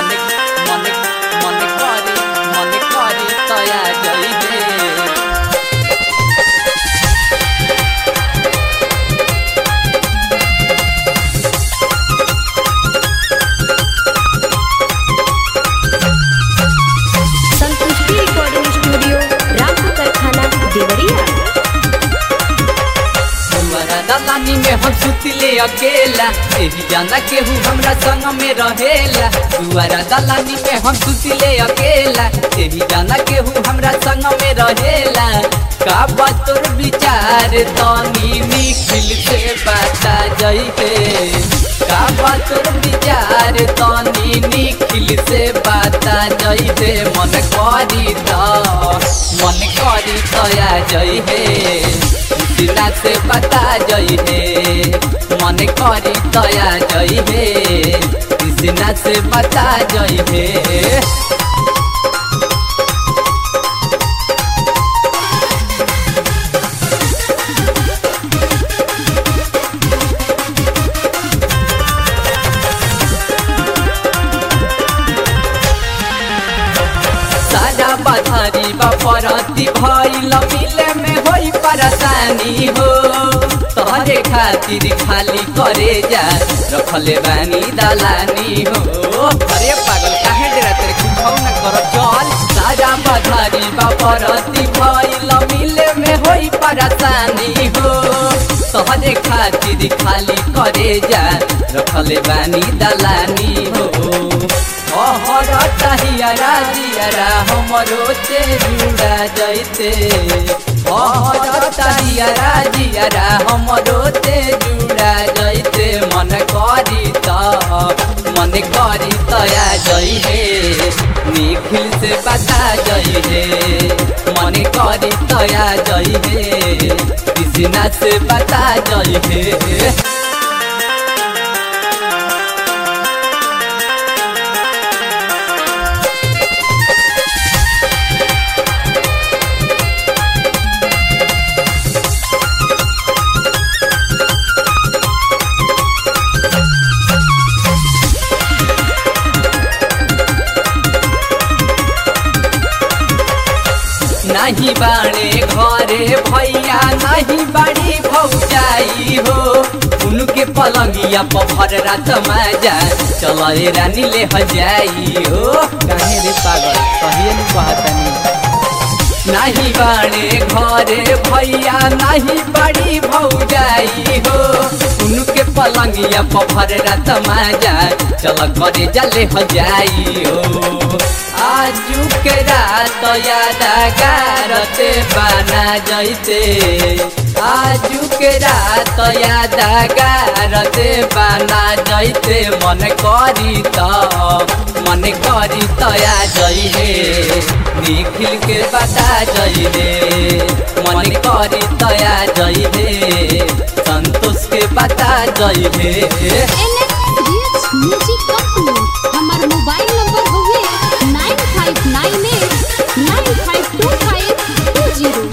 मने मने मने करी तया जइबे संतुष्टि रिकॉर्डिंग स्टूडियो रामपुर कारखाना देवरिया। दलानी में हम सुतले अकेला एही जाना केहू हमरा संग में रहेला। दुआरा दलानी में हम सुतले अकेला एही जाना केहू हमरा संग में रहेला। का बात तोर विचार तनी निखिल से बता जइबे। का बात तोर विचार तनी निखिल से बता जइबे। मन करी तया जइबे दिला से बता जइबे। मन करी तया जइबे दिला से बता जइबे। सारा बधारी बापरती भइल मिले में होई परेशानी हो। तोहरे खातिर खाली करे जा रखले बानी दलानी हो। अरे पागल काहे डेरा तेरे कुछौ न कर चल। सारा बधारी बापरती भइल मिले में होई परेशानी हो। तोहरे खातिर खाली करे जा रखले बानी दलानी हो। हियरा जियरा हमरो से जुड़ा जइते। हियरा जियरा हमरो से जुड़ा जइते। मन करी तया जइबे निखिल से बता जइबे। मन करी तया जइबे कृष्णा से बता जइबे। नहीं बाणे घरे भैया नहीं बाड़ी भौजाई हो। उनके पलंगिया पभर रात मजा चले रानी ले हजाई हो। काहे रे पागल कहिए न कहतनी। नहीं बाणे घरे भैया नहीं बाड़ी भौजाई हो। उनके पलंगिया पभर रात मजा चल करे जले हजाई हो। आजू के रात यादगारते बना जइते। आजू के रात यादगारते बना जइते। मन करी तया जइबे निखिल के बता जइबे। मन करी तया जइबे संतोष के बता जइबे। म्यूजिक कंपनी हमार मोबाइल नंबर हुए 9598 952520।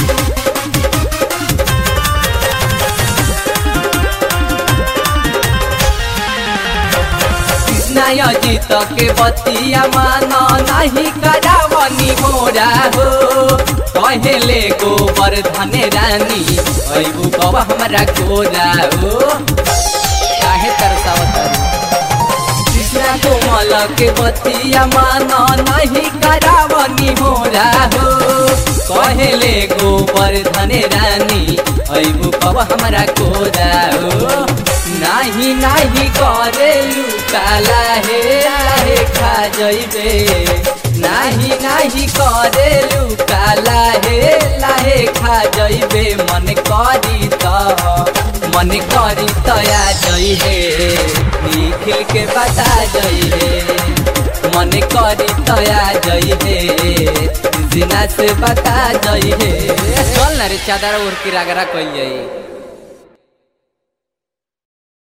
जीत के बतिया माना नहीं करावनी मोरा हो। पहले गोबर धने रानी अबू कब हमरा कोरा हो। काहे तरसावत कृष्णा कोमल के बतिया माना नहीं करावनी मोरा हो। पहले गोबर धने रानी अबू कब हमरा कोरा हो। नाही करे लुकाला हे खा जइबे। नाही करे लुकाला हे खा जइबे। मन करी तया जइबे निखिल के बता जइबे। मन करी तया जइबे जिना से बता जइबे। चल ना रे चादर ओढ़ के रागरा कइल जाई।